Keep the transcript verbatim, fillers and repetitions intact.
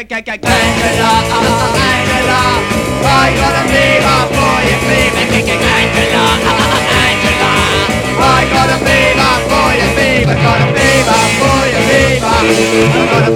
Angela, uh, Angela, I got a fever for you, fever. Angela, uh, Angela, I got a fever for you, fever. Got a fever for you, fever. I got a